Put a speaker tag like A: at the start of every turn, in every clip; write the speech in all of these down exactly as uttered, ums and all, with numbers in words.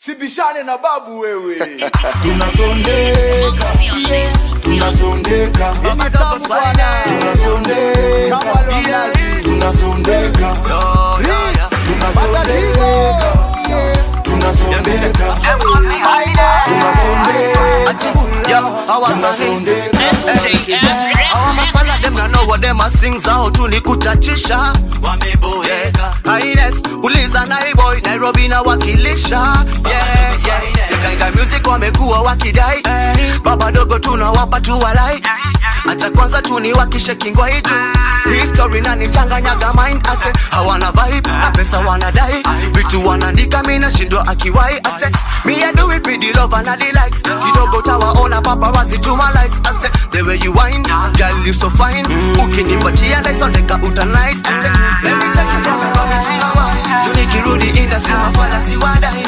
A: Sibishane na babu wewe. Tunasondeka, tunasondeka, tunasondeka, tunasondeka, tunasondeka, tunasondeka.
B: Mafala dem na know what them a sing zao tu ni kuchachisha wameboeka. Haines uliza na hey boy Nairobi na wakilisha. Yeah yeah yeah. Kainga music wamekuwa wakidai. Baba dogo tunawapa tu walai. Acha kwanza tu ni wakishe kingwa hitu. History na nichanganyaga mind ase. Hawana vibe na pesa wanadai. Vitu wanaandika mimi nashindwa akiwai ase. Me I do it with the love and the likes. Kidogo tawaona paparazzi to my likes ase. The way you whine, girl you so fine. Ukinipatia nice ondeka uta nice ase. Let me take you from Nairobi to Hawaii. Tunikirudi industry mafala si wadai.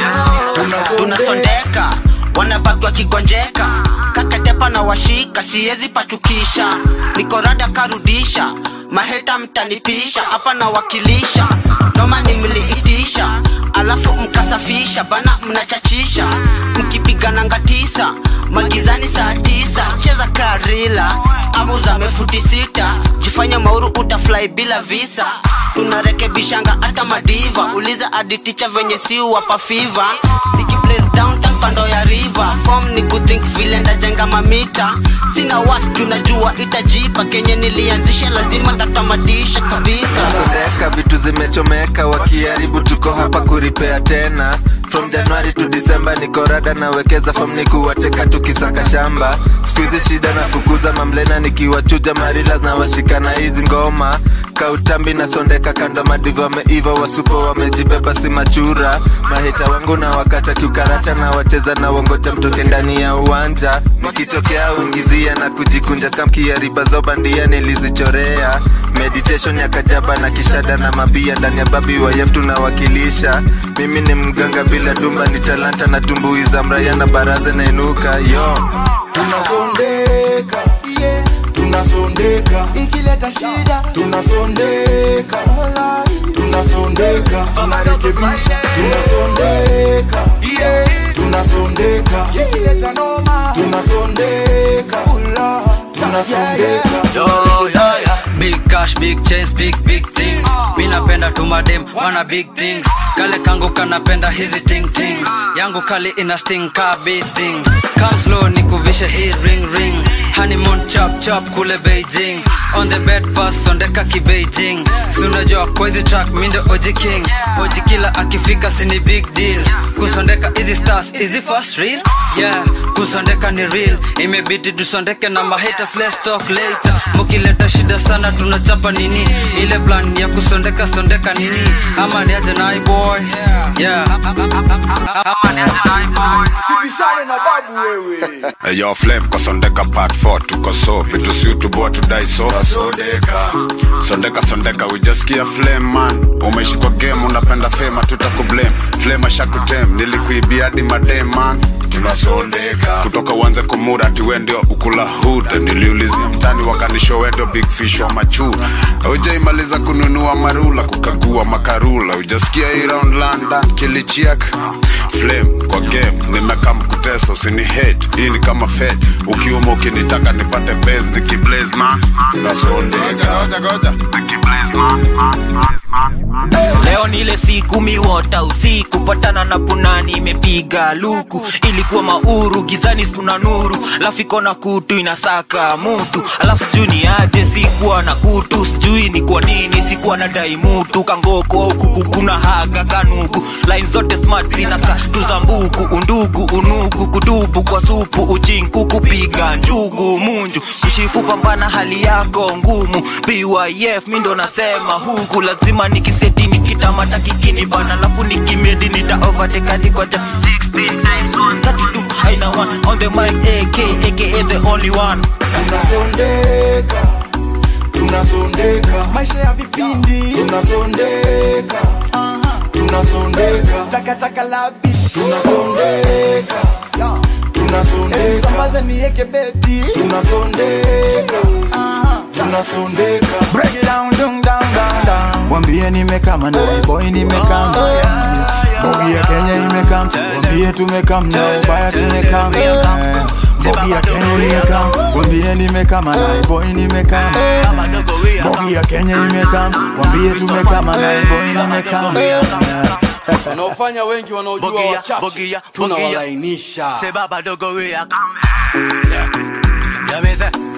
C: Tunasondeka, wanabaki wakigonjeka. Kaketepa na washika, siezi pachukisha. Niko rada karudisha, maheta mtanipisha. Hapa na wakilisha, noma nimeliitisha. Alafu mkasafisha, bana mnachachisha. Mkipigana ngatisa, magizani saa tisa. Cheza karila, amuza mefuti sita. Jifanya mauru utafly bila visa. Tunarekebishanga hata madiva. Uliza aditicha venye siu wapa fever. Niki place downtown kando ya river. Form ni kuthink vile ndajenga mamita. Sina wasi tunajua itajipa. Kenye nilianzisha lazima ndatamatisha kabisa.
D: Tunasondeka vitu zimechomeka. Wakiharibu tuko hapa kuripea tena. From January to December niko rada na wekeza. Form ni kuwateka tukisaka shamba. Squeeze shida na fukuza mamlena. Nikiwachuja marilas na washikana hizi ngoma. Kautambi na sondeka kando madiva wameiva. Wasupo wamejibeba si machura. Mahita wangu na wakata kiukarata. Na wacheza na wangoja mtoke ndani ya uwanja. Nikitokea uingizia na kujikunja. Kamkia riba zobandia nilizichorea. Meditation ya kajaba na kishada na mabia. Ndani ya babi wa yef tunawakilisha. Mimi ni mganga bila dumba ni talanta. Na tumbuiza mraya na baraza na inuka yo.
A: Tunasondeka, tunasondeka, ikileta shida. Tunasondeka, tunasondeka, tunarekebisha. Tunasondeka, tunasondeka, ikileta noma. Tunasondeka, tunasondeka.
B: Yo yo yo.
E: Big cash, big chains, big big things. Mina penda tu madem, wana big things. Kale kangu kanapenda hizi ting ting. Yangu kali ina sting ka big thing. Come slow nikuvishe hii ring ring. Honeymoon chop chop kule Beijing. On the bed first sondeka ki Beijing. Sunajua kwa hizi track mindo Oji King. Oji kila akifika sini big deal. Kusondeka easy stars, easy first real. Yeah, kusondeka ni real. Imebidi tusondeke na mahaters, let's talk later. Mukileta shida sana tunachapa nini. Ile plan ya kusondeka sondeka nini. Ama ni aje na boy. Yeah, ama ni aje na boy.
A: Sibishane na babu wewe.
F: Hey yo flame kusondeka part four. Tuko so vitu si utuboa tudai so. Sondeka, sondeka sondeka we just kia flame man. Umeishi kwa game unapenda fame tutakublame. Flame ashakutem nilikuibia hadi madem man. Tunasondeka kutoka uanze kumura ati we ndio ukula hood. Niliulizia mtani wakanisho we ndio big fish wa machu. Haujaimaliza kununua marula kukagua makarula. Ujasikia hii round London kilichiak. Flame kwa game nimeka mkutesa usini hate. Hii ni kama fed ukiuma ukinitaka nipate base nikiblaze man. Tunasondeka goja goja nikiblaze man.
G: Leo ni ile siku miwota usiku. Patana na punani imepiga luku. Ilikuwa mauru gizani sikuna nuru. Alafu iko na kutu inasaka mutu. Alafu sijui ni aje sikuwa na kutu. Sijui ni kwa nini sikuwa na dai mutu. Kangoko huku kuna haga kanuku. Line zote smart zinaka tuzambuku. Undugu unugu kutubu kwa supu. Uchinku kupiga njugu munju. Kushifu pambana hali yako ngumu. B Y F mindo nasema huku. Lazima nikiseti nikitamata kikini bana. Lafu nikimedi nita overtake hadi kwa ja sixteen times one thirty-two. Aina one on the mic A K A K A the only one.
A: Tunasondeka, tunasondeka, maisha ya vipindi. Tunasondeka, tunasondeka, taka taka la bish. Tunasondeka, tunasondeka, sambaza nieke beti. Tunasondeka, tunasondeka, break it down, down, down, down, down. Wambie nimekama na boy nimekama. Bogi ya Kenya imekam, wambie tumekam na ubaya tumekam. Bogi ya Kenya imekam, wambie nimekam na boy nimekam. Bogi ya Kenya imekam, wambie tumekam na boy nimekam.
H: Wanaofanya wengi wanaojua wachache tunawalainisha.
B: Say baba dogo we are come. Yeah, me say